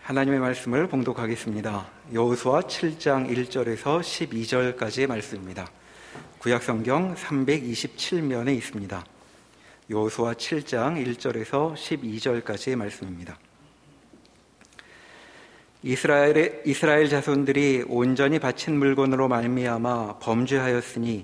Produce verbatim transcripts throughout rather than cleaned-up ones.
하나님의 말씀을 봉독하겠습니다. 여호수아 칠 장 일 절에서 십이 절까지의 말씀입니다. 구약성경 삼백이십칠 면에 있습니다. 여호수아 칠 장 일 절에서 십이 절까지의 말씀입니다. 이스라엘의, 이스라엘 자손들이 온전히 바친 물건으로 말미암아 범죄하였으니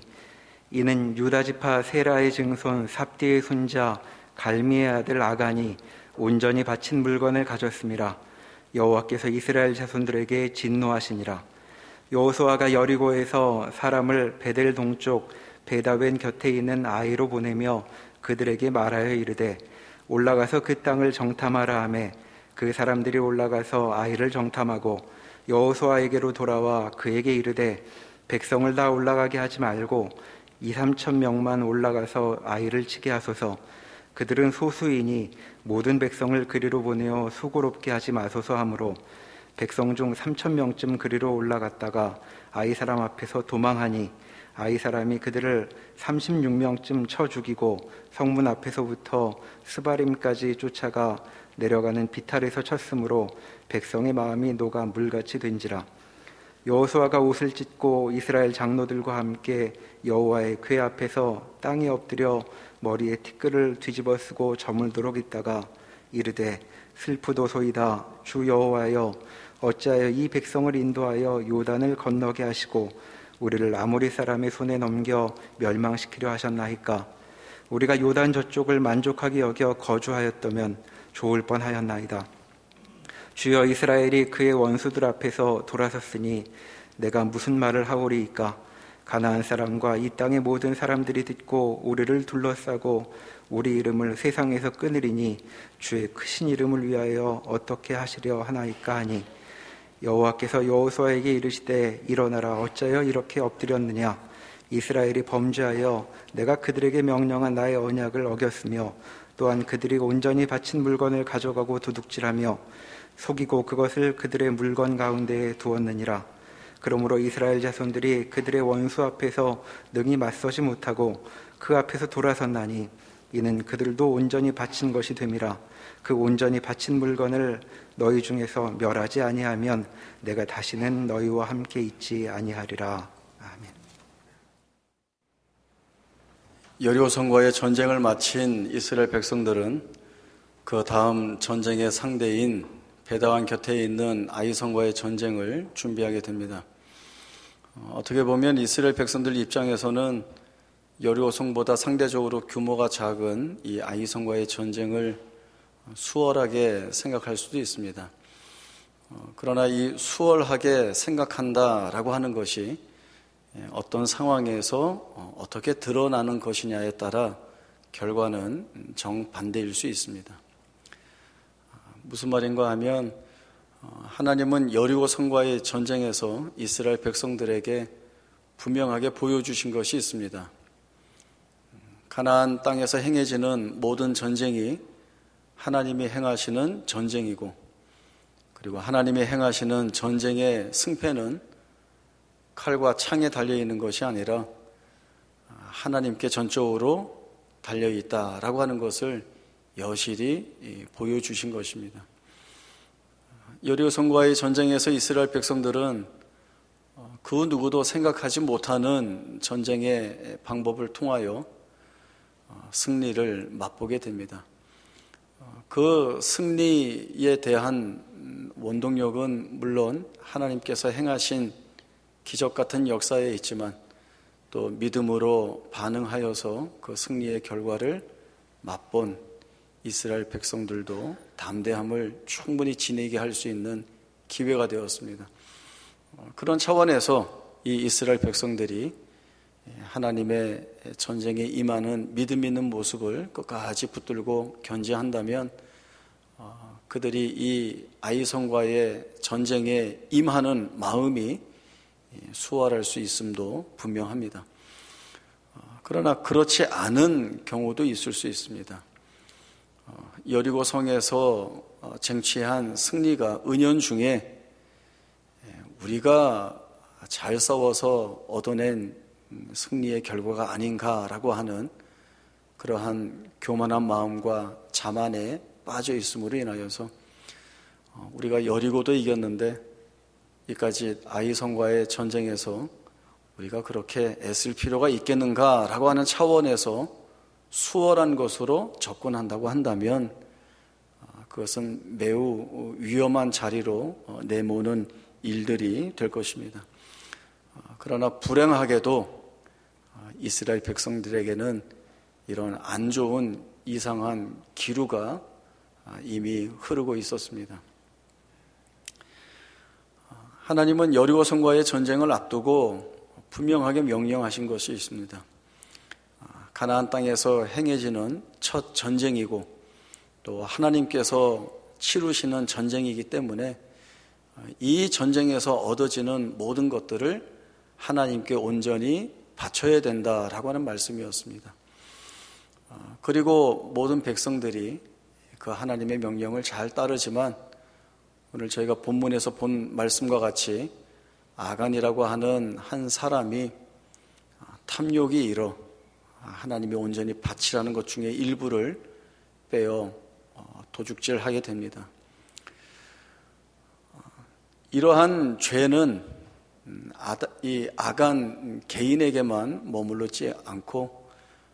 이는 유다지파 세라의 증손 삽디의 손자 갈미의 아들 아간이 온전히 바친 물건을 가졌음이라. 여호와께서 이스라엘 자손들에게 진노하시니라. 여호수아가 여리고에서 사람을 베델 동쪽 베다웬 곁에 있는 아이로 보내며 그들에게 말하여 이르되 올라가서 그 땅을 정탐하라 하매 그 사람들이 올라가서 아이를 정탐하고 여호수아에게로 돌아와 그에게 이르되 백성을 다 올라가게 하지 말고 이삼천 명만 올라가서 아이를 치게 하소서. 그들은 소수이니 모든 백성을 그리로 보내어 수고롭게 하지 마소서 하므로 백성 중 삼천 명쯤 그리로 올라갔다가 아이 사람 앞에서 도망하니 아이 사람이 그들을 삼십육 명쯤 쳐 죽이고 성문 앞에서부터 스바림까지 쫓아가 내려가는 비탈에서 쳤으므로 백성의 마음이 녹아 물같이 된지라. 여호수아가 옷을 찢고 이스라엘 장로들과 함께 여호와의 궤 앞에서 땅에 엎드려 머리에 티끌을 뒤집어 쓰고 저물도록 있다가 이르되 슬프도소이다. 주 여호와여, 어찌하여 이 백성을 인도하여 요단을 건너게 하시고 우리를 아모리 사람의 손에 넘겨 멸망시키려 하셨나이까. 우리가 요단 저쪽을 만족하게 여겨 거주하였다면 좋을 뻔하였나이다. 주여, 이스라엘이 그의 원수들 앞에서 돌아섰으니 내가 무슨 말을 하오리이까. 가나안 사람과 이 땅의 모든 사람들이 듣고 우리를 둘러싸고 우리 이름을 세상에서 끊으리니 주의 크신 이름을 위하여 어떻게 하시려 하나이까 하니 여호와께서 여호수아에게 이르시되 일어나라. 어찌하여 이렇게 엎드렸느냐. 이스라엘이 범죄하여 내가 그들에게 명령한 나의 언약을 어겼으며 또한 그들이 온전히 바친 물건을 가져가고 도둑질하며 속이고 그것을 그들의 물건 가운데에 두었느니라. 그러므로 이스라엘 자손들이 그들의 원수 앞에서 능히 맞서지 못하고 그 앞에서 돌아섰나니 이는 그들도 온전히 바친 것이 됨이라. 그 온전히 바친 물건을 너희 중에서 멸하지 아니하면 내가 다시는 너희와 함께 있지 아니하리라. 아멘. 여리고성과의 전쟁을 마친 이스라엘 백성들은 그 다음 전쟁의 상대인 베다완 곁에 있는 아이성과의 전쟁을 준비하게 됩니다. 어떻게 보면 이스라엘 백성들 입장에서는 여리고성보다 상대적으로 규모가 작은 이 아이성과의 전쟁을 수월하게 생각할 수도 있습니다. 그러나 이 수월하게 생각한다라고 하는 것이 어떤 상황에서 어떻게 드러나는 것이냐에 따라 결과는 정반대일 수 있습니다. 무슨 말인가 하면 하나님은 여리고성과의 전쟁에서 이스라엘 백성들에게 분명하게 보여주신 것이 있습니다. 가나안 땅에서 행해지는 모든 전쟁이 하나님이 행하시는 전쟁이고, 그리고 하나님이 행하시는 전쟁의 승패는 칼과 창에 달려있는 것이 아니라 하나님께 전적으로 달려있다라고 하는 것을 여실히 보여주신 것입니다. 여리고성과의 전쟁에서 이스라엘 백성들은 그 누구도 생각하지 못하는 전쟁의 방법을 통하여 승리를 맛보게 됩니다. 그 승리에 대한 원동력은 물론 하나님께서 행하신 기적 같은 역사에 있지만 또 믿음으로 반응하여서 그 승리의 결과를 맛본 이스라엘 백성들도 담대함을 충분히 지니게 할 수 있는 기회가 되었습니다. 그런 차원에서 이 이스라엘 백성들이 하나님의 전쟁에 임하는 믿음 있는 모습을 끝까지 붙들고 견지한다면 그들이 이 아이성과의 전쟁에 임하는 마음이 수월할 수 있음도 분명합니다. 그러나 그렇지 않은 경우도 있을 수 있습니다. 여리고성에서 쟁취한 승리가 은연중에 우리가 잘 싸워서 얻어낸 승리의 결과가 아닌가라고 하는 그러한 교만한 마음과 자만에 빠져 있음으로 인하여서 우리가 여리고도 이겼는데 이까지 아이성과의 전쟁에서 우리가 그렇게 애쓸 필요가 있겠는가라고 하는 차원에서 수월한 것으로 접근한다고 한다면 그것은 매우 위험한 자리로 내모는 일들이 될 것입니다. 그러나 불행하게도 이스라엘 백성들에게는 이런 안 좋은 이상한 기류가 이미 흐르고 있었습니다. 하나님은 여리고 성과의 전쟁을 앞두고 분명하게 명령하신 것이 있습니다. 가나안 땅에서 행해지는 첫 전쟁이고 또 하나님께서 치루시는 전쟁이기 때문에 이 전쟁에서 얻어지는 모든 것들을 하나님께 온전히 바쳐야 된다라고 하는 말씀이었습니다. 그리고 모든 백성들이 그 하나님의 명령을 잘 따르지만 오늘 저희가 본문에서 본 말씀과 같이 아간이라고 하는 한 사람이 탐욕이 일어 하나님이 온전히 바치라는 것 중에 일부를 빼어 도둑질하게 됩니다. 이러한 죄는 이 아간 개인에게만 머물렀지 않고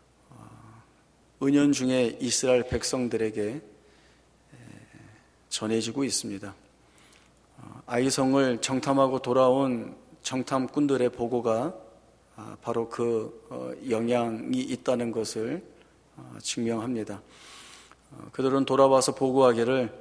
은연중에 이스라엘 백성들에게 전해지고 있습니다. 아이성을 정탐하고 돌아온 정탐꾼들의 보고가 바로 그 영향이 있다는 것을 증명합니다. 그들은 돌아와서 보고하기를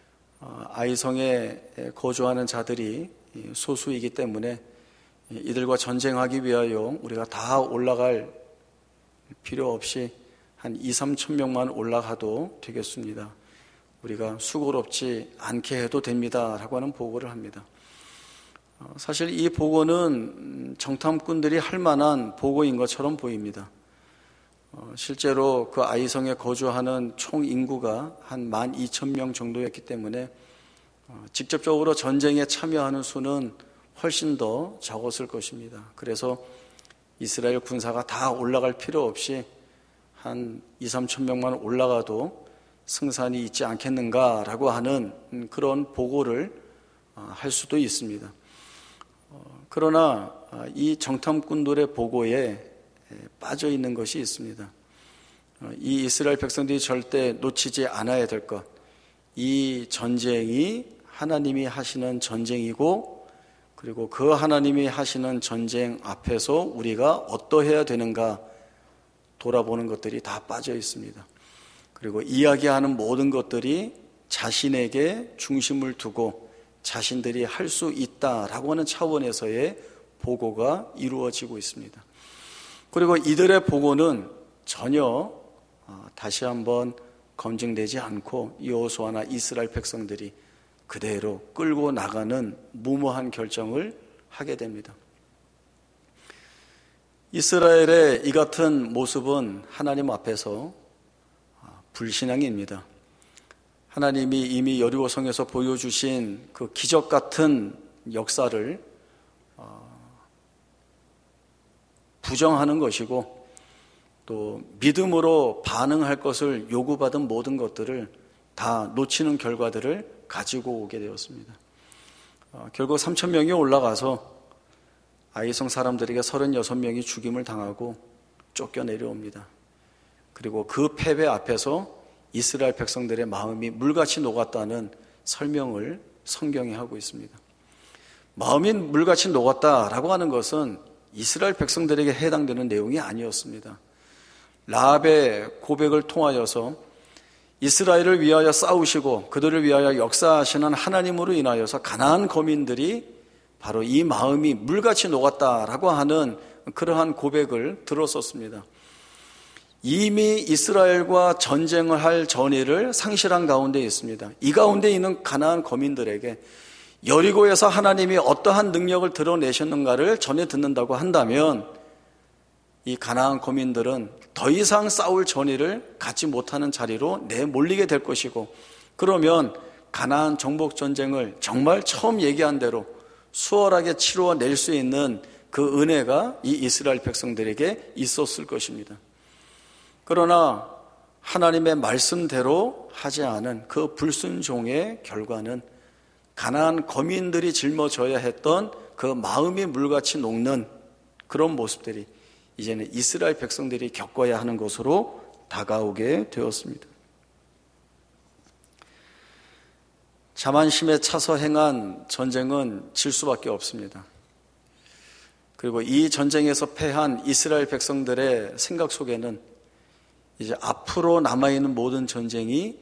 아이성에 거주하는 자들이 소수이기 때문에 이들과 전쟁하기 위하여 우리가 다 올라갈 필요 없이 한 이삼천 명만 올라가도 되겠습니다. 우리가 수고롭지 않게 해도 됩니다 라고 하는 보고를 합니다. 사실 이 보고는 정탐꾼들이 할 만한 보고인 것처럼 보입니다. 실제로 그 아이성에 거주하는 총 인구가 한 만 이천 명 정도였기 때문에 직접적으로 전쟁에 참여하는 수는 훨씬 더 적었을 것입니다. 그래서 이스라엘 군사가 다 올라갈 필요 없이 한 이삼천 명만 올라가도 승산이 있지 않겠는가라고 하는 그런 보고를 할 수도 있습니다. 그러나 이 정탐꾼들의 보고에 빠져 있는 것이 있습니다. 이 이스라엘 백성들이 절대 놓치지 않아야 될 것, 이 전쟁이 하나님이 하시는 전쟁이고 그리고 그 하나님이 하시는 전쟁 앞에서 우리가 어떠해야 되는가 돌아보는 것들이 다 빠져 있습니다. 그리고 이야기하는 모든 것들이 자신에게 중심을 두고 자신들이 할 수 있다라고 하는 차원에서의 보고가 이루어지고 있습니다. 그리고 이들의 보고는 전혀 다시 한번 검증되지 않고 여호수아나 이스라엘 백성들이 그대로 끌고 나가는 무모한 결정을 하게 됩니다. 이스라엘의 이 같은 모습은 하나님 앞에서 불신앙입니다. 하나님이 이미 여리고성에서 보여주신 그 기적 같은 역사를 부정하는 것이고 또 믿음으로 반응할 것을 요구받은 모든 것들을 다 놓치는 결과들을 가지고 오게 되었습니다. 결국 삼천 명이 올라가서 아이성 사람들에게 서른여섯 명이 죽임을 당하고 쫓겨내려옵니다. 그리고 그 패배 앞에서 이스라엘 백성들의 마음이 물같이 녹았다는 설명을 성경이 하고 있습니다. 마음이 물같이 녹았다라고 하는 것은 이스라엘 백성들에게 해당되는 내용이 아니었습니다. 라합의 고백을 통하여서 이스라엘을 위하여 싸우시고 그들을 위하여 역사하시는 하나님으로 인하여서 가나안 거민들이 바로 이 마음이 물같이 녹았다라고 하는 그러한 고백을 들었었습니다. 이미 이스라엘과 전쟁을 할 전의를 상실한 가운데 있습니다. 이 가운데 있는 가나안 거민들에게 여리고에서 하나님이 어떠한 능력을 드러내셨는가를 전해 듣는다고 한다면 이 가나안 거민들은 더 이상 싸울 전의를 갖지 못하는 자리로 내몰리게 될 것이고, 그러면 가나안 정복 전쟁을 정말 처음 얘기한 대로 수월하게 치루어낼 수 있는 그 은혜가 이 이스라엘 백성들에게 있었을 것입니다. 그러나 하나님의 말씀대로 하지 않은 그 불순종의 결과는 가나안 거민들이 짊어져야 했던 그 마음이 물같이 녹는 그런 모습들이 이제는 이스라엘 백성들이 겪어야 하는 것으로 다가오게 되었습니다. 자만심에 차서 행한 전쟁은 질 수밖에 없습니다. 그리고 이 전쟁에서 패한 이스라엘 백성들의 생각 속에는 이제 앞으로 남아있는 모든 전쟁이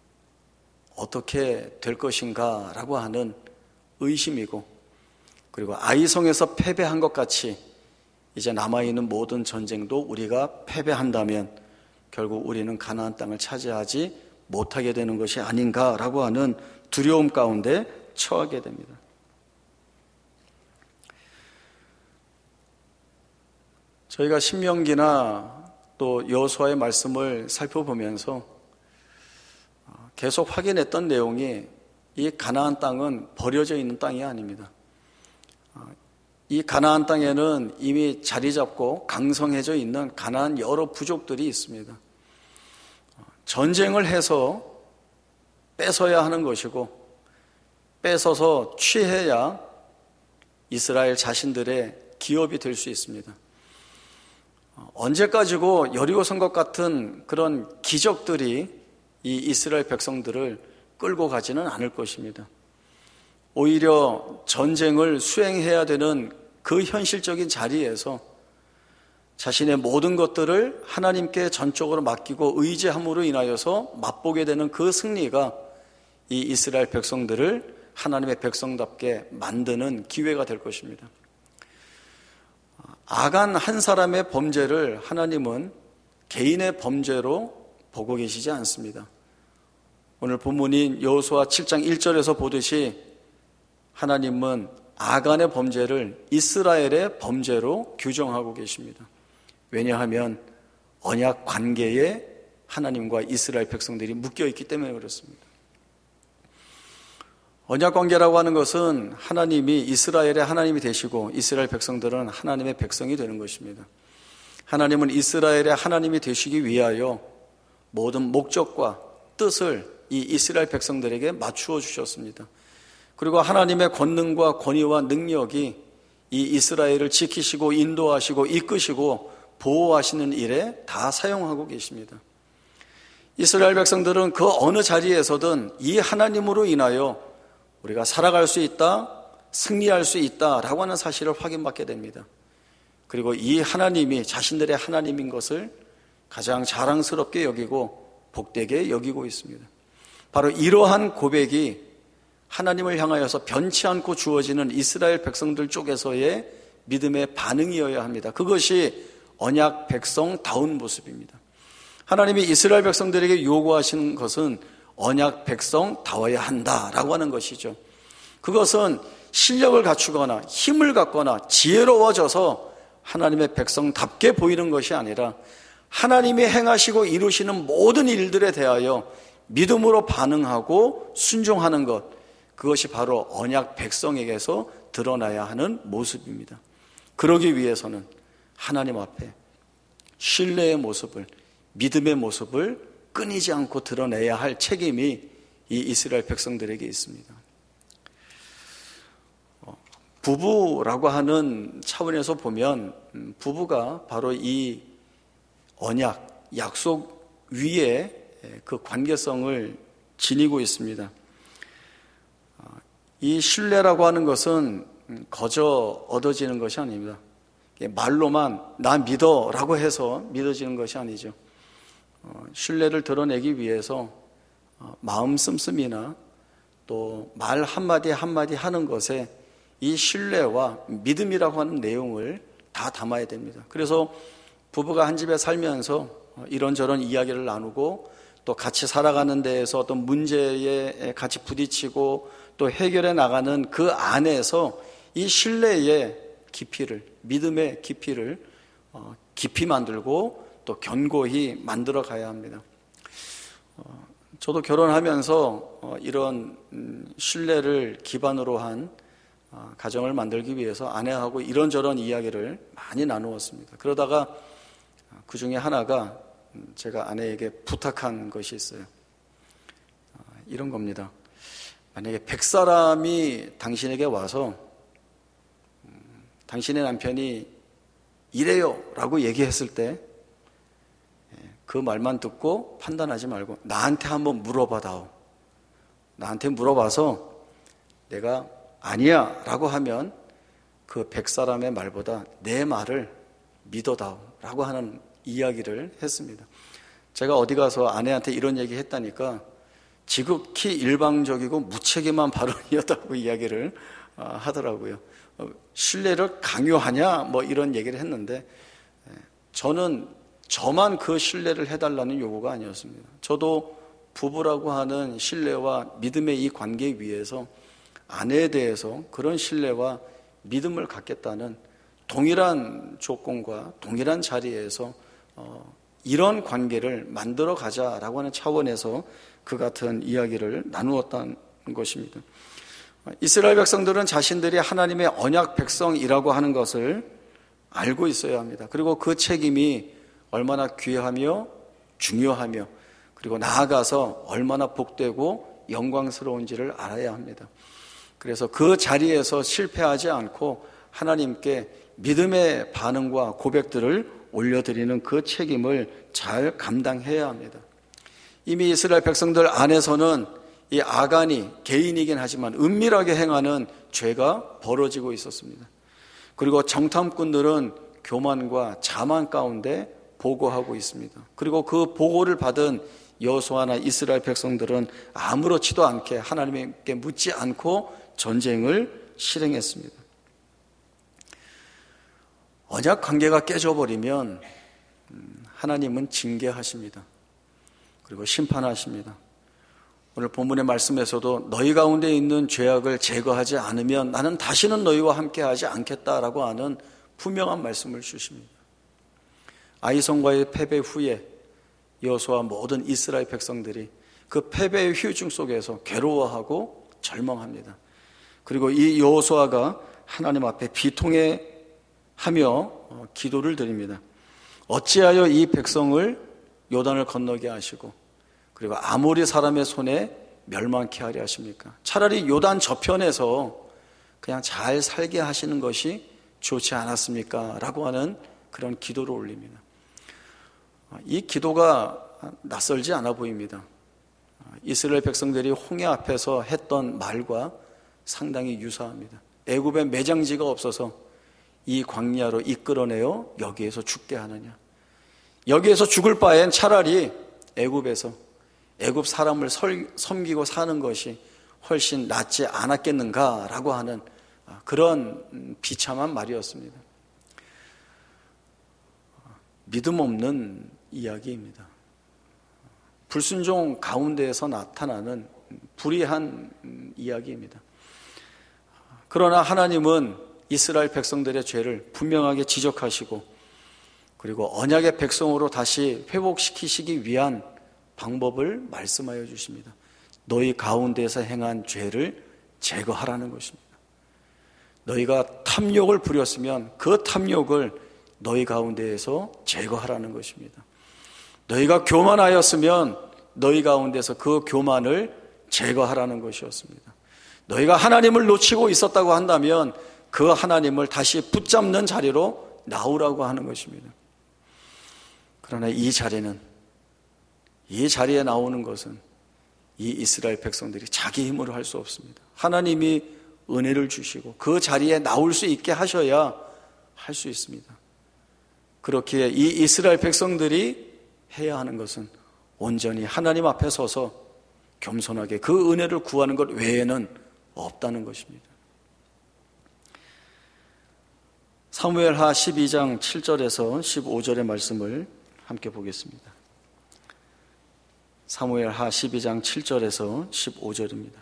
어떻게 될 것인가 라고 하는 의심이고, 그리고 아이성에서 패배한 것 같이 이제 남아있는 모든 전쟁도 우리가 패배한다면 결국 우리는 가나안 땅을 차지하지 못하게 되는 것이 아닌가라고 하는 두려움 가운데 처하게 됩니다. 저희가 신명기나 또 여호수아의 말씀을 살펴보면서 계속 확인했던 내용이 이 가나안 땅은 버려져 있는 땅이 아닙니다. 이 가나안 땅에는 이미 자리 잡고 강성해져 있는 가나안 여러 부족들이 있습니다. 전쟁을 해서 뺏어야 하는 것이고, 뺏어서 취해야 이스라엘 자신들의 기업이 될 수 있습니다. 언제까지고 여리고성 것 같은 그런 기적들이 이 이스라엘 백성들을 끌고 가지는 않을 것입니다. 오히려 전쟁을 수행해야 되는 그 현실적인 자리에서 자신의 모든 것들을 하나님께 전적으로 맡기고 의지함으로 인하여서 맛보게 되는 그 승리가 이 이스라엘 백성들을 하나님의 백성답게 만드는 기회가 될 것입니다. 아간 한 사람의 범죄를 하나님은 개인의 범죄로 보고 계시지 않습니다. 오늘 본문인 여호수아 칠 장 일 절에서 보듯이 하나님은 아간의 범죄를 이스라엘의 범죄로 규정하고 계십니다. 왜냐하면 언약 관계에 하나님과 이스라엘 백성들이 묶여있기 때문에 그렇습니다. 언약 관계라고 하는 것은 하나님이 이스라엘의 하나님이 되시고 이스라엘 백성들은 하나님의 백성이 되는 것입니다. 하나님은 이스라엘의 하나님이 되시기 위하여 모든 목적과 뜻을 이 이스라엘 백성들에게 맞추어 주셨습니다. 그리고 하나님의 권능과 권위와 능력이 이 이스라엘을 지키시고 인도하시고 이끄시고 보호하시는 일에 다 사용하고 계십니다. 이스라엘 백성들은 그 어느 자리에서든 이 하나님으로 인하여 우리가 살아갈 수 있다, 승리할 수 있다라고 하는 사실을 확인받게 됩니다. 그리고 이 하나님이 자신들의 하나님인 것을 가장 자랑스럽게 여기고 복되게 여기고 있습니다. 바로 이러한 고백이 하나님을 향하여서 변치 않고 주어지는 이스라엘 백성들 쪽에서의 믿음의 반응이어야 합니다. 그것이 언약 백성다운 모습입니다. 하나님이 이스라엘 백성들에게 요구하시는 것은 언약 백성다워야 한다라고 하는 것이죠. 그것은 실력을 갖추거나 힘을 갖거나 지혜로워져서 하나님의 백성답게 보이는 것이 아니라 하나님이 행하시고 이루시는 모든 일들에 대하여 믿음으로 반응하고 순종하는 것, 그것이 바로 언약 백성에게서 드러나야 하는 모습입니다. 그러기 위해서는 하나님 앞에 신뢰의 모습을, 믿음의 모습을 끊이지 않고 드러내야 할 책임이 이 이스라엘 백성들에게 있습니다. 부부라고 하는 차원에서 보면 부부가 바로 이 언약, 약속 위에 그 관계성을 지니고 있습니다. 이 신뢰라고 하는 것은 거저 얻어지는 것이 아닙니다. 말로만 나 믿어 라고 해서 믿어지는 것이 아니죠. 신뢰를 드러내기 위해서 마음 씀씀이나 또 말 한마디 한마디 하는 것에 이 신뢰와 믿음이라고 하는 내용을 다 담아야 됩니다. 그래서 부부가 한 집에 살면서 이런저런 이야기를 나누고 또 같이 살아가는 데에서 어떤 문제에 같이 부딪히고 또 해결해 나가는 그 안에서 이 신뢰의 깊이를, 믿음의 깊이를 깊이 만들고 또 견고히 만들어 가야 합니다. 저도 결혼하면서 이런 신뢰를 기반으로 한 가정을 만들기 위해서 아내하고 이런저런 이야기를 많이 나누었습니다. 그러다가 그 중에 하나가 제가 아내에게 부탁한 것이 있어요. 이런 겁니다. 만약에 백 사람이 당신에게 와서 음, 당신의 남편이 이래요 라고 얘기했을 때 그 말만 듣고 판단하지 말고 나한테 한번 물어봐다오. 나한테 물어봐서 내가 아니야 라고 하면 그 백 사람의 말보다 내 말을 믿어다오 라고 하는 이야기를 했습니다. 제가 어디 가서 아내한테 이런 얘기 했다니까 지극히 일방적이고 무책임한 발언이었다고 이야기를 하더라고요. 신뢰를 강요하냐 뭐 이런 얘기를 했는데 저는 저만 그 신뢰를 해달라는 요구가 아니었습니다. 저도 부부라고 하는 신뢰와 믿음의 이 관계 위에서 아내에 대해서 그런 신뢰와 믿음을 갖겠다는 동일한 조건과 동일한 자리에서 어, 이런 관계를 만들어 가자라고 하는 차원에서 그 같은 이야기를 나누었다는 것입니다. 이스라엘 백성들은 자신들이 하나님의 언약 백성이라고 하는 것을 알고 있어야 합니다. 그리고 그 책임이 얼마나 귀하며 중요하며 그리고 나아가서 얼마나 복되고 영광스러운지를 알아야 합니다. 그래서 그 자리에서 실패하지 않고 하나님께 믿음의 반응과 고백들을 올려드리는 그 책임을 잘 감당해야 합니다. 이미 이스라엘 백성들 안에서는 이 아간이 개인이긴 하지만 은밀하게 행하는 죄가 벌어지고 있었습니다. 그리고 정탐꾼들은 교만과 자만 가운데 보고하고 있습니다. 그리고 그 보고를 받은 여호수아나 이스라엘 백성들은 아무렇지도 않게 하나님께 묻지 않고 전쟁을 실행했습니다. 언약 관계가 깨져버리면 하나님은 징계하십니다. 그리고 심판하십니다. 오늘 본문의 말씀에서도 너희 가운데 있는 죄악을 제거하지 않으면 나는 다시는 너희와 함께하지 않겠다라고 하는 분명한 말씀을 주십니다. 아이성과의 패배 후에 여호수아와 모든 이스라엘 백성들이 그 패배의 휴증 속에서 괴로워하고 절망합니다. 그리고 이 여호수아가 하나님 앞에 비통해 하며 기도를 드립니다. 어찌하여 이 백성을 요단을 건너게 하시고 그리고 아모리 사람의 손에 멸망케 하려 하십니까? 차라리 요단 저편에서 그냥 잘 살게 하시는 것이 좋지 않았습니까? 라고 하는 그런 기도를 올립니다. 이 기도가 낯설지 않아 보입니다. 이스라엘 백성들이 홍해 앞에서 했던 말과 상당히 유사합니다. 애굽에 매장지가 없어서 이 광야로 이끌어내어 여기에서 죽게 하느냐. 여기에서 죽을 바엔 차라리 애굽에서 애굽 사람을 섬기고 사는 것이 훨씬 낫지 않았겠는가라고 하는 그런 비참한 말이었습니다. 믿음 없는 이야기입니다. 불순종 가운데에서 나타나는 불의한 이야기입니다. 그러나 하나님은 이스라엘 백성들의 죄를 분명하게 지적하시고 그리고 언약의 백성으로 다시 회복시키시기 위한 방법을 말씀하여 주십니다. 너희 가운데에서 행한 죄를 제거하라는 것입니다. 너희가 탐욕을 부렸으면 그 탐욕을 너희 가운데에서 제거하라는 것입니다. 너희가 교만하였으면 너희 가운데서 그 교만을 제거하라는 것이었습니다. 너희가 하나님을 놓치고 있었다고 한다면 그 하나님을 다시 붙잡는 자리로 나오라고 하는 것입니다. 그러나 이 자리는, 이 자리에 나오는 것은 이 이스라엘 백성들이 자기 힘으로 할 수 없습니다. 하나님이 은혜를 주시고 그 자리에 나올 수 있게 하셔야 할 수 있습니다. 그렇기에 이 이스라엘 백성들이 해야 하는 것은 온전히 하나님 앞에 서서 겸손하게 그 은혜를 구하는 것 외에는 없다는 것입니다. 사무엘하 십이 장 칠 절에서 십오 절의 말씀을 함께 보겠습니다. 사무엘하 십이 장 칠 절에서 십오 절입니다.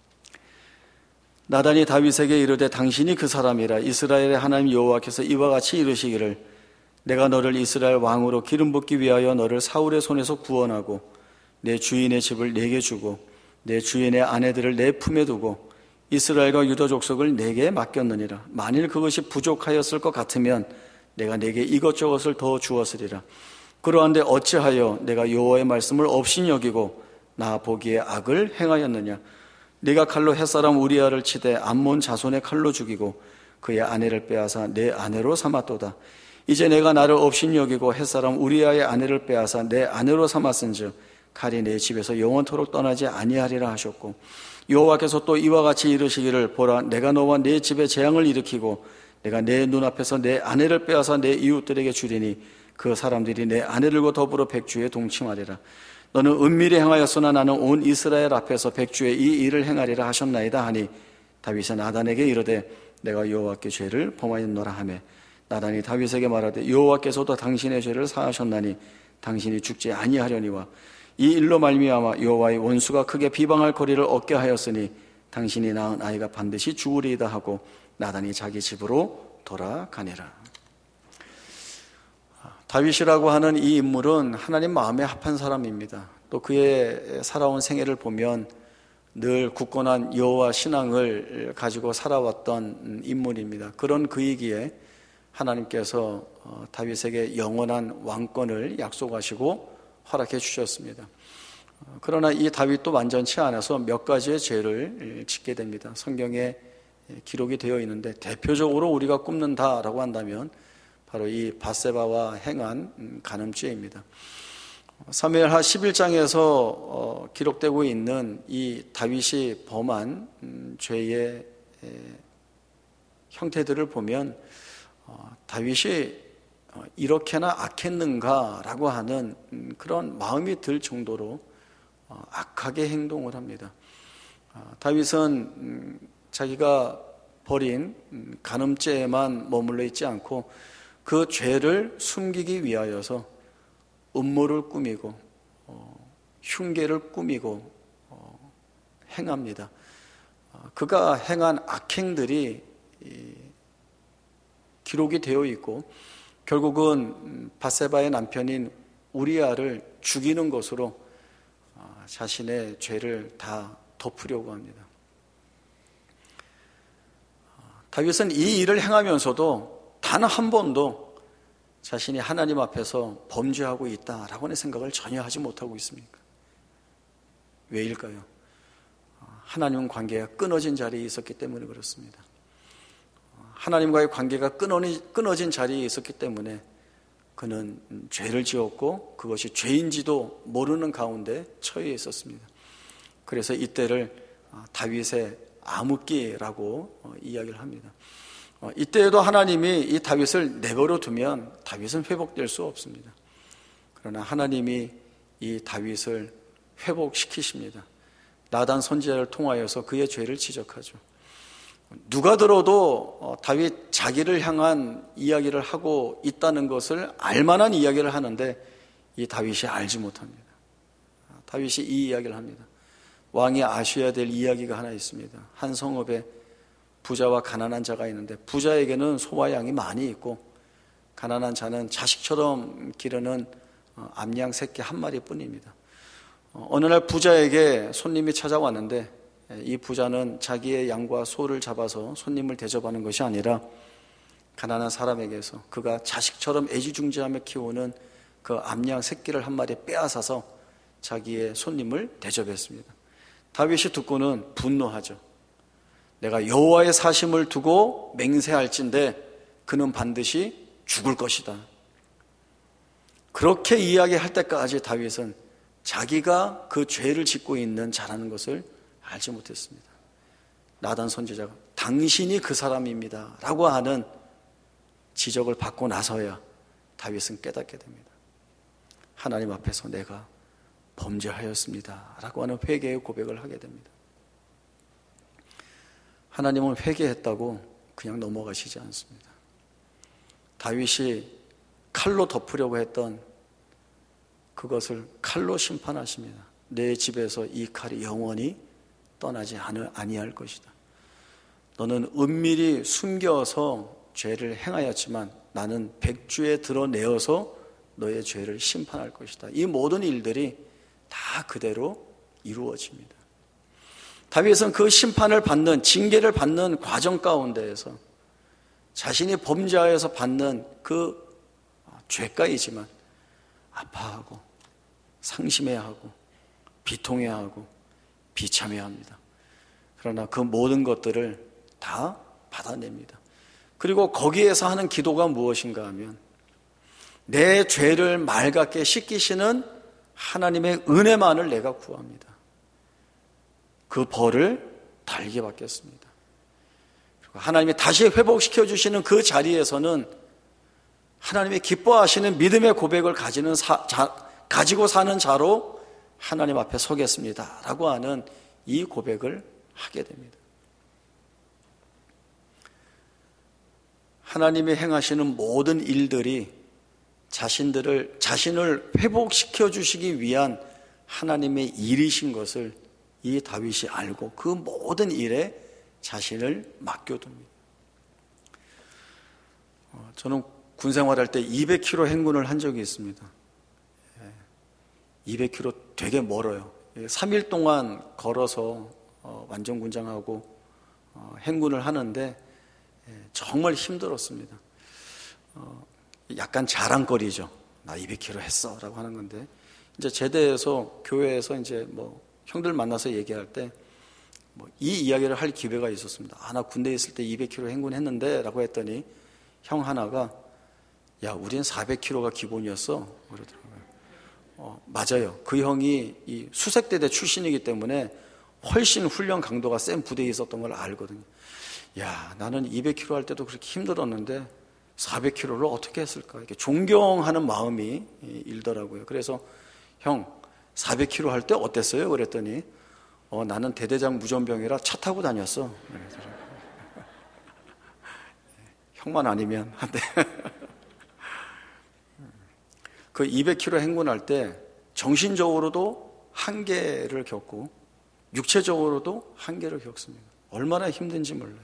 나단이 다윗에게 이르되 당신이 그 사람이라. 이스라엘의 하나님 여호와께서 이와 같이 이르시기를 내가 너를 이스라엘 왕으로 기름 붓기 위하여 너를 사울의 손에서 구원하고 내 주인의 집을 내게 주고 내 주인의 아내들을 내 품에 두고 이스라엘과 유다 족속을 내게 맡겼느니라. 만일 그것이 부족하였을 것 같으면 내가 내게 이것저것을 더 주었으리라. 그러한데 어찌하여 내가 여호와의 말씀을 없인 여기고 나 보기에 악을 행하였느냐. 네가 칼로 햇사람 우리아를 치되 암몬 자손의 칼로 죽이고 그의 아내를 빼앗아 내 아내로 삼았도다. 이제 내가 나를 업신여기고 햇사람 우리아의 아내를 빼앗아 내 아내로 삼았은즉 칼이 내 집에서 영원토록 떠나지 아니하리라 하셨고, 여호와께서 또 이와 같이 이르시기를 보라, 내가 너와 내 집에 재앙을 일으키고 내가 내 눈앞에서 내 아내를 빼앗아 내 이웃들에게 주리니 그 사람들이 내 아내들과 더불어 백주에 동침하리라. 너는 은밀히 행하였으나 나는 온 이스라엘 앞에서 백주에 이 일을 행하리라 하셨나이다 하니, 다윗은 나단에게 이르되 내가 여호와께 죄를 범하였노라 하매, 나단이 다윗에게 말하되 여호와께서도 당신의 죄를 사하셨나니 당신이 죽지 아니하려니와 이 일로 말미암아 여호와의 원수가 크게 비방할 거리를 얻게 하였으니 당신이 낳은 아이가 반드시 죽으리이다 하고 나단이 자기 집으로 돌아가니라. 다윗이라고 하는 이 인물은 하나님 마음에 합한 사람입니다. 또 그의 살아온 생애를 보면 늘 굳건한 여호와 신앙을 가지고 살아왔던 인물입니다. 그런 그이기에 하나님께서 다윗에게 영원한 왕권을 약속하시고 허락해 주셨습니다. 그러나 이 다윗도 완전치 않아서 몇 가지의 죄를 짓게 됩니다. 성경에 기록이 되어 있는데 대표적으로 우리가 꼽는다라고 한다면 바로 이 밧세바와 행한 간음죄입니다. 사무엘하 십일 장에서 기록되고 있는 이 다윗이 범한 죄의 형태들을 보면 다윗이 이렇게나 악했는가라고 하는 그런 마음이 들 정도로 악하게 행동을 합니다. 다윗은 자기가 벌인 간음죄에만 머물러 있지 않고 그 죄를 숨기기 위하여서 음모를 꾸미고 흉계를 꾸미고 행합니다. 그가 행한 악행들이 기록이 되어 있고 결국은 밧세바의 남편인 우리아를 죽이는 것으로 자신의 죄를 다 덮으려고 합니다. 다윗은 이 일을 행하면서도 단 한 번도 자신이 하나님 앞에서 범죄하고 있다라고 하는 생각을 전혀 하지 못하고 있습니까? 왜일까요? 하나님 관계가 끊어진 자리에 있었기 때문에 그렇습니다. 하나님과의 관계가 끊어진 자리에 있었기 때문에 그는 죄를 지었고 그것이 죄인지도 모르는 가운데 처해 있었습니다. 그래서 이때를 다윗의 암흑기라고 이야기를 합니다. 이때에도 하나님이 이 다윗을 내버려 두면 다윗은 회복될 수 없습니다. 그러나 하나님이 이 다윗을 회복시키십니다. 나단 선지자를 통하여서 그의 죄를 지적하죠. 누가 들어도 다윗 자기를 향한 이야기를 하고 있다는 것을 알만한 이야기를 하는데 이 다윗이 알지 못합니다. 다윗이 이 이야기를 합니다. 왕이 아셔야 될 이야기가 하나 있습니다. 한 성읍에 부자와 가난한 자가 있는데 부자에게는 소와 양이 많이 있고 가난한 자는 자식처럼 기르는 암양 새끼 한 마리뿐입니다. 어느 날 부자에게 손님이 찾아왔는데 이 부자는 자기의 양과 소를 잡아서 손님을 대접하는 것이 아니라 가난한 사람에게서 그가 자식처럼 애지중지하며 키우는 그 암양 새끼를 한 마리 빼앗아서 자기의 손님을 대접했습니다. 다윗이 듣고는 분노하죠. 내가 여호와의 사심을 두고 맹세할진대 그는 반드시 죽을 것이다. 그렇게 이야기할 때까지 다윗은 자기가 그 죄를 짓고 있는 자라는 것을 알지 못했습니다. 나단 선지자가 당신이 그 사람입니다 라고 하는 지적을 받고 나서야 다윗은 깨닫게 됩니다. 하나님 앞에서 내가 범죄하였습니다 라고 하는 회개의 고백을 하게 됩니다. 하나님은 회개했다고 그냥 넘어가시지 않습니다. 다윗이 칼로 덮으려고 했던 그것을 칼로 심판하십니다. 내 집에서 이 칼이 영원히 떠나지 아니할 것이다. 너는 은밀히 숨겨서 죄를 행하였지만 나는 백주에 드러내어서 너의 죄를 심판할 것이다. 이 모든 일들이 다 그대로 이루어집니다. 다윗은 그 심판을 받는, 징계를 받는 과정 가운데에서 자신이 범죄하여서 받는 그 죄가이지만 아파하고 상심해야 하고 비통해야 하고 비참해야 합니다. 그러나 그 모든 것들을 다 받아냅니다. 그리고 거기에서 하는 기도가 무엇인가 하면 내 죄를 맑게 씻기시는 하나님의 은혜만을 내가 구합니다. 그 벌을 달게 받겠습니다. 그리고 하나님이 다시 회복시켜 주시는 그 자리에서는 하나님이 기뻐하시는 믿음의 고백을 가지는 사, 자, 가지고 사는 자로 하나님 앞에 서겠습니다 라고 하는 이 고백을 하게 됩니다. 하나님이 행하시는 모든 일들이 자신들을, 자신을 회복시켜 주시기 위한 하나님의 일이신 것을 이 다윗이 알고 그 모든 일에 자신을 맡겨둡니다. 저는 군 생활할 때 이백 킬로미터 행군을 한 적이 있습니다. 이백 킬로미터 되게 멀어요. 삼 일 동안 걸어서 완전군장하고 행군을 하는데 정말 힘들었습니다. 약간 자랑거리죠. 나 이백 킬로미터 했어 라고 하는 건데, 이제 제대해서 교회에서 이제 뭐 형들 만나서 얘기할 때 뭐 이 이야기를 할 기회가 있었습니다. 아, 나 군대에 있을 때 이백 킬로미터 행군했는데 라고 했더니 형 하나가 야, 우린 사백 킬로미터가 기본이었어 그러더라고요. 어, 맞아요. 그 형이 이 수색대대 출신이기 때문에 훨씬 훈련 강도가 센 부대에 있었던 걸 알거든요. 야, 나는 이백 킬로미터 할 때도 그렇게 힘들었는데 사백 킬로미터를 어떻게 했을까? 이렇게 존경하는 마음이 일더라고요. 그래서 형, 사백 킬로미터 할 때 어땠어요? 그랬더니 어, 나는 대대장 무전병이라 차 타고 다녔어. 형만 아니면 한데 그 이백 킬로미터 행군할 때 정신적으로도 한계를 겪고 육체적으로도 한계를 겪습니다. 얼마나 힘든지 몰라요.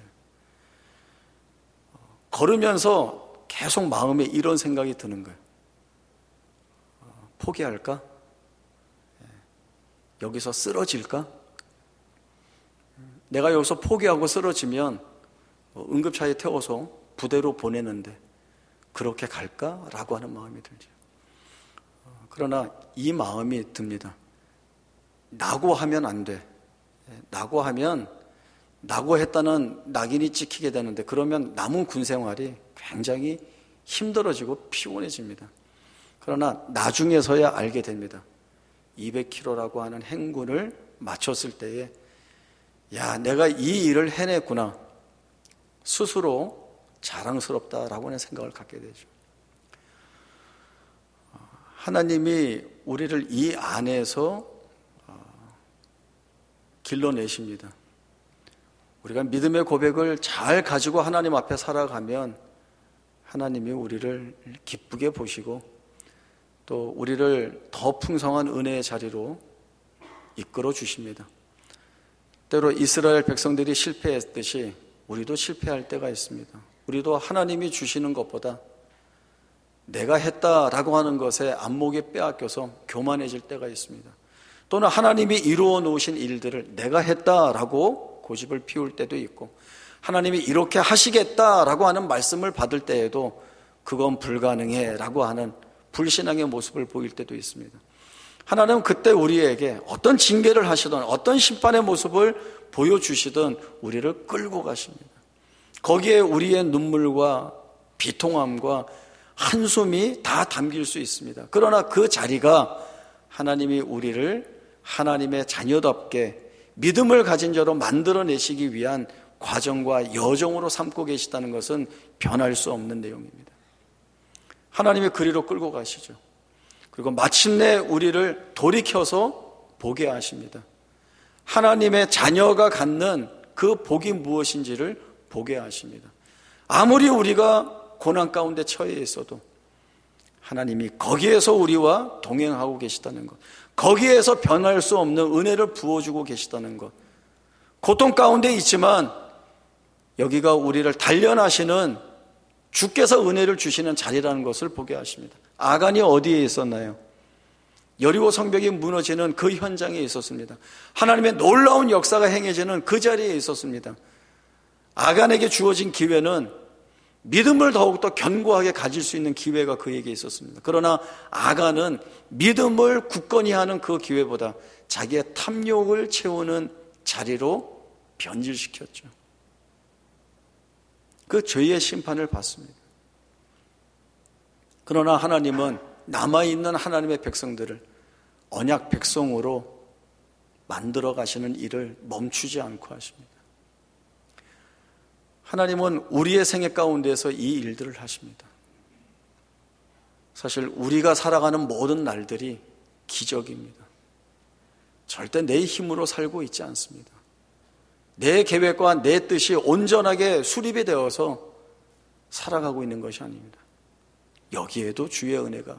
걸으면서 계속 마음에 이런 생각이 드는 거예요. 포기할까? 여기서 쓰러질까? 내가 여기서 포기하고 쓰러지면 응급차에 태워서 부대로 보내는데 그렇게 갈까? 라고 하는 마음이 들죠. 그러나 이 마음이 듭니다. 나고 하면 안 돼. 나고 하면 나고 했다는 낙인이 찍히게 되는데, 그러면 남은 군 생활이 굉장히 힘들어지고 피곤해집니다. 그러나 나중에서야 알게 됩니다. 이백 킬로미터라고 하는 행군을 마쳤을 때에 야, 내가 이 일을 해냈구나, 스스로 자랑스럽다라고 하는 생각을 갖게 되죠. 하나님이 우리를 이 안에서 길러내십니다. 우리가 믿음의 고백을 잘 가지고 하나님 앞에 살아가면 하나님이 우리를 기쁘게 보시고 또 우리를 더 풍성한 은혜의 자리로 이끌어 주십니다. 때로 이스라엘 백성들이 실패했듯이 우리도 실패할 때가 있습니다. 우리도 하나님이 주시는 것보다 내가 했다라고 하는 것에 안목이 빼앗겨서 교만해질 때가 있습니다. 또는 하나님이 이루어 놓으신 일들을 내가 했다라고 고집을 피울 때도 있고, 하나님이 이렇게 하시겠다라고 하는 말씀을 받을 때에도 그건 불가능해라고 하는 불신앙의 모습을 보일 때도 있습니다. 하나님은 그때 우리에게 어떤 징계를 하시든 어떤 심판의 모습을 보여주시든 우리를 끌고 가십니다. 거기에 우리의 눈물과 비통함과 한숨이 다 담길 수 있습니다. 그러나 그 자리가 하나님이 우리를 하나님의 자녀답게 믿음을 가진 자로 만들어내시기 위한 과정과 여정으로 삼고 계시다는 것은 변할 수 없는 내용입니다. 하나님의 그리로 끌고 가시죠. 그리고 마침내 우리를 돌이켜서 보게 하십니다. 하나님의 자녀가 갖는 그 복이 무엇인지를 보게 하십니다. 아무리 우리가 고난 가운데 처해 있어도 하나님이 거기에서 우리와 동행하고 계시다는 것, 거기에서 변할 수 없는 은혜를 부어주고 계시다는 것, 고통 가운데 있지만 여기가 우리를 단련하시는 주께서 은혜를 주시는 자리라는 것을 보게 하십니다. 아간이 어디에 있었나요? 여리고 성벽이 무너지는 그 현장에 있었습니다. 하나님의 놀라운 역사가 행해지는 그 자리에 있었습니다. 아간에게 주어진 기회는 믿음을 더욱더 견고하게 가질 수 있는 기회가 그에게 있었습니다. 그러나 아간은 믿음을 굳건히 하는 그 기회보다 자기의 탐욕을 채우는 자리로 변질시켰죠. 그 죄의 심판을 받습니다. 그러나 하나님은 남아있는 하나님의 백성들을 언약 백성으로 만들어 가시는 일을 멈추지 않고 하십니다. 하나님은 우리의 생애 가운데서 이 일들을 하십니다. 사실 우리가 살아가는 모든 날들이 기적입니다. 절대 내 힘으로 살고 있지 않습니다. 내 계획과 내 뜻이 온전하게 수립이 되어서 살아가고 있는 것이 아닙니다. 여기에도 주의 은혜가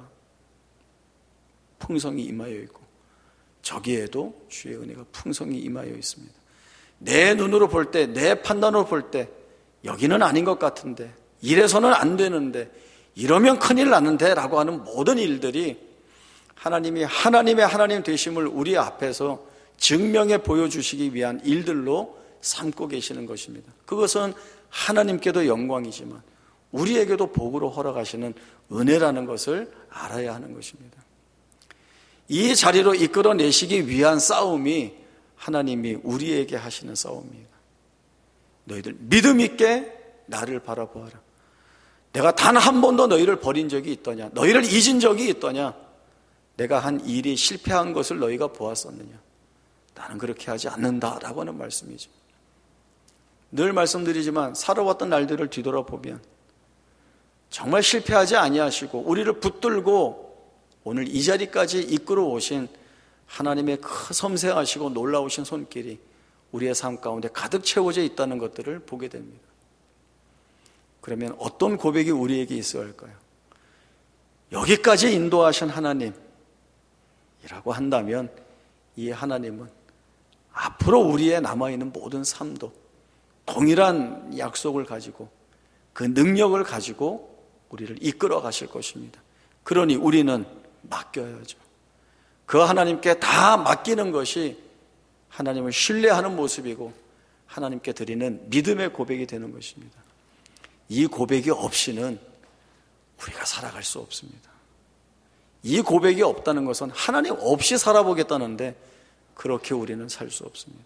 풍성히 임하여 있고 저기에도 주의 은혜가 풍성히 임하여 있습니다. 내 눈으로 볼 때, 내 판단으로 볼 때 여기는 아닌 것 같은데, 이래서는 안 되는데, 이러면 큰일 나는데 라고 하는 모든 일들이 하나님이 하나님의 하나님 되심을 우리 앞에서 증명해 보여주시기 위한 일들로 삼고 계시는 것입니다. 그것은 하나님께도 영광이지만 우리에게도 복으로 허락하시는 은혜라는 것을 알아야 하는 것입니다. 이 자리로 이끌어내시기 위한 싸움이 하나님이 우리에게 하시는 싸움입니다. 너희들 믿음 있게 나를 바라보아라. 내가 단 한 번도 너희를 버린 적이 있더냐? 너희를 잊은 적이 있더냐? 내가 한 일이 실패한 것을 너희가 보았었느냐? 나는 그렇게 하지 않는다라고 하는 말씀이죠. 늘 말씀드리지만 살아왔던 날들을 뒤돌아보면 정말 실패하지 아니하시고 우리를 붙들고 오늘 이 자리까지 이끌어 오신 하나님의 그 섬세하시고 놀라우신 손길이 우리의 삶 가운데 가득 채워져 있다는 것들을 보게 됩니다. 그러면 어떤 고백이 우리에게 있어야 할까요? 여기까지 인도하신 하나님이라고 한다면 이 하나님은 앞으로 우리의 남아있는 모든 삶도 동일한 약속을 가지고 그 능력을 가지고 우리를 이끌어 가실 것입니다. 그러니 우리는 맡겨야죠. 그 하나님께 다 맡기는 것이 하나님을 신뢰하는 모습이고 하나님께 드리는 믿음의 고백이 되는 것입니다. 이 고백이 없이는 우리가 살아갈 수 없습니다. 이 고백이 없다는 것은 하나님 없이 살아보겠다는데 그렇게 우리는 살 수 없습니다.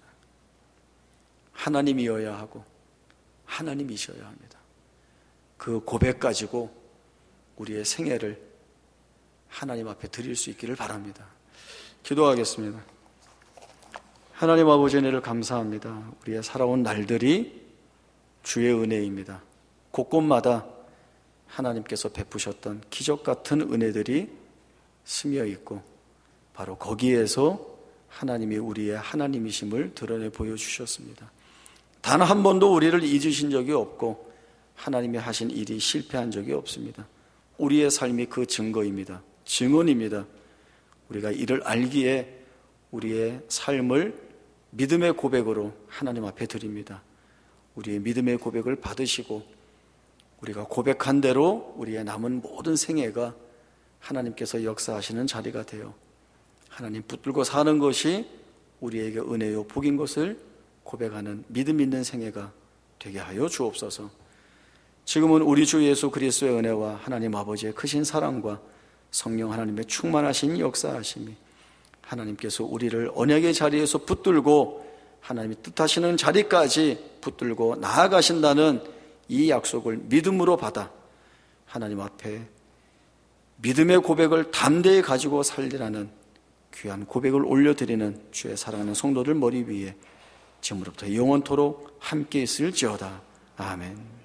하나님이어야 하고 하나님이셔야 합니다. 그 고백 가지고 우리의 생애를 하나님 앞에 드릴 수 있기를 바랍니다. 기도하겠습니다. 하나님 아버지 은혜를 감사합니다. 우리의 살아온 날들이 주의 은혜입니다. 곳곳마다 하나님께서 베푸셨던 기적 같은 은혜들이 스며 있고 바로 거기에서 하나님이 우리의 하나님이심을 드러내 보여주셨습니다. 단 한 번도 우리를 잊으신 적이 없고 하나님이 하신 일이 실패한 적이 없습니다. 우리의 삶이 그 증거입니다. 증언입니다. 우리가 이를 알기에 우리의 삶을 믿음의 고백으로 하나님 앞에 드립니다. 우리의 믿음의 고백을 받으시고 우리가 고백한 대로 우리의 남은 모든 생애가 하나님께서 역사하시는 자리가 되어 하나님 붙들고 사는 것이 우리에게 은혜요 복인 것을 고백하는 믿음 있는 생애가 되게 하여 주옵소서. 지금은 우리 주 예수 그리스도의 은혜와 하나님 아버지의 크신 사랑과 성령 하나님의 충만하신 역사하심이 하나님께서 우리를 언약의 자리에서 붙들고 하나님이 뜻하시는 자리까지 붙들고 나아가신다는 이 약속을 믿음으로 받아 하나님 앞에 믿음의 고백을 담대히 가지고 살리라는 귀한 고백을 올려드리는 주의 사랑하는 성도들 머리 위에 지금부터 영원토록 함께 있을지어다. 아멘.